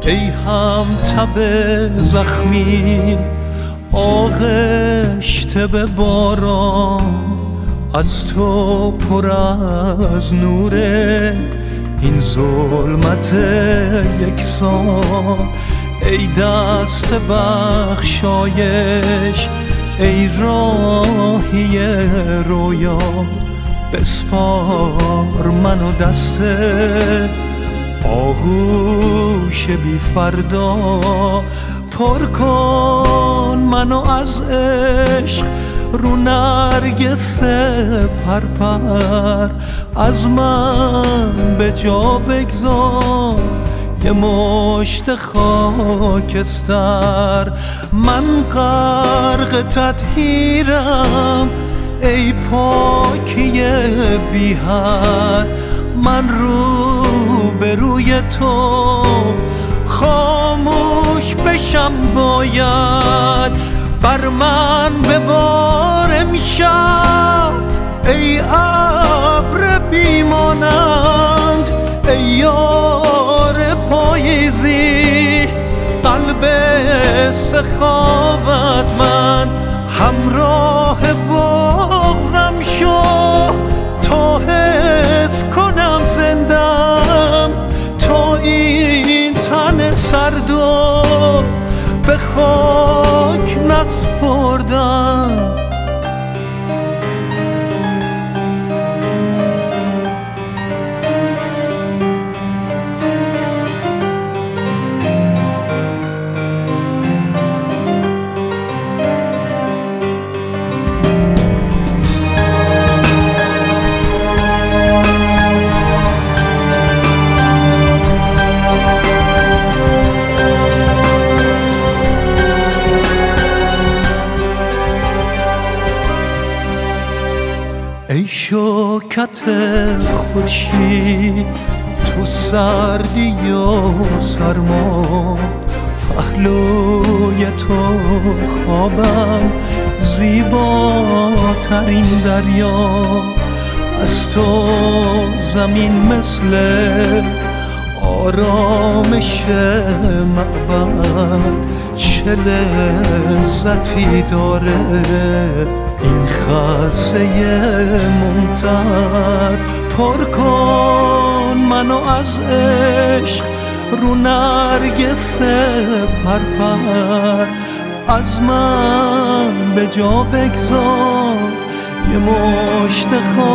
ای همتب زخمی آغشته به باران، از تو پر از نوره این ظلمت یکسان. ای دست بخشایش، ای راهی رویا، بسپار منو دست آغوش بی فردا. پر کن منو از عشق رو نرگس پرپر، از من به جا بگذار یه مشت خاکستر. من غرق تطهیرم ای پاکی بی حد، من رو به روی تو خاموش بشم باید. بر من ببار امشب ای ابر بیمانند، ای یار پاییزی قلب سخاوتمند. همراه بغضم شو تا حس کنم زندم، تا این تن سردو به خاک نسپردم. ای شوکت خورشید تو سردی و سرما، پهلوی تو خوابم زیباترین دریا. از تو زمین مثل آرامش معبد چه لذتی داره این خلسه ممتد. پر کن منو از عشق رو نرگس پرپر، از من به جا بگذار یه مشت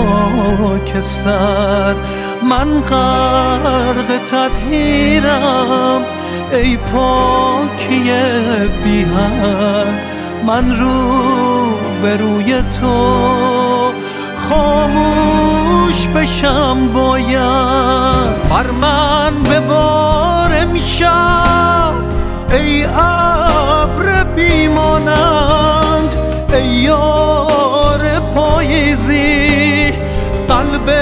خاکستر. من غرق تطهیرم ای پاکی بی حد، من رو به روی تو خاموش بشم باید. بر من ببار امشب ای ابر بیمانند، ای یار پاییزی قلب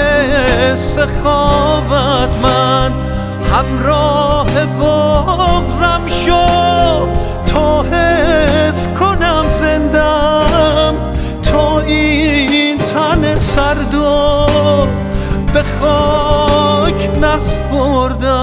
سخاوتمند. همراه بغضم شو تا حس کنم زندم، تا این تن سردو به خاک نسپردم.